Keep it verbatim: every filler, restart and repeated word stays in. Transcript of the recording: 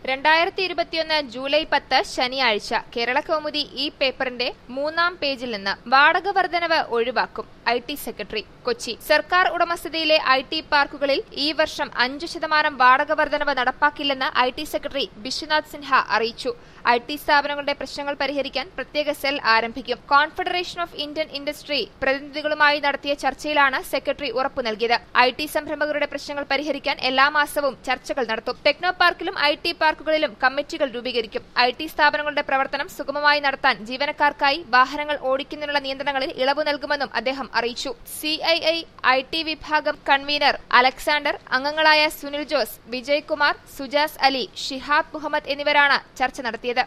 രണ്ടായിരത്തി ഇരുപത്തിയൊന്ന് ജൂലൈ പത്ത് ശനിയാഴ്ച കേരളകൗമുദി ഈ പേപ്പറിന്റെ മൂന്നാം പേജിൽ നിന്ന് വാടക വർധനവ് ഒഴിവാക്കും ഐ ടി സെക്രട്ടറി കൊച്ചി. സർക്കാർ ഉടമസ്ഥതയിലെ ഐ ടി പാർക്കുകളിൽ ഈ വർഷം അഞ്ചു ശതമാനം വാടക വർധനവ് നടപ്പാക്കില്ലെന്ന് I T secretary Vishwanath Sinha അറിയിച്ചു. ഐ ടി സ്ഥാപനങ്ങളുടെ പ്രശ്നങ്ങൾ പരിഹരിക്കാൻ പ്രത്യേക സെൽ ആരംഭിക്കും. കോൺഫെഡറേഷൻ ഓഫ് ഇന്ത്യൻ ഇൻഡസ്ട്രി പ്രതിനിധികളുമായി നടത്തിയ ചർച്ചയിലാണ് സെക്രട്ടറി ഉറപ്പു നൽകിയത്. ഐ ടി സംരംഭകരുടെ പ്രശ്നങ്ങൾ പരിഹരിക്കാൻ എല്ലാ മാസവും ചർച്ചകൾ നടത്തും. ടെക്നോ പാർക്കിലും ഐ ടി പാർക്കുകളിലും കമ്മിറ്റികൾ രൂപീകരിക്കും. ഐ ടി സ്ഥാപനങ്ങളുടെ പ്രവർത്തനം സുഗമമായി നടത്താൻ ജീവനക്കാർക്കായി വാഹനങ്ങൾ ഓടിക്കുന്നതിനുള്ള നിയന്ത്രണങ്ങളിൽ ഇളവ് നൽകുമെന്നും അദ്ദേഹം അറിയിച്ചു. C I I I T വിഭാഗം കൺവീനർ അലക്സാണ്ടർ, അംഗങ്ങളായ സുനിൽ ജോസ്, വിജയ് കുമാർ, സുജാസ് അലി, ഷിഹാബ് മുഹമ്മദ് എന്നിവരാണ് ചർച്ച നടത്തിയത്.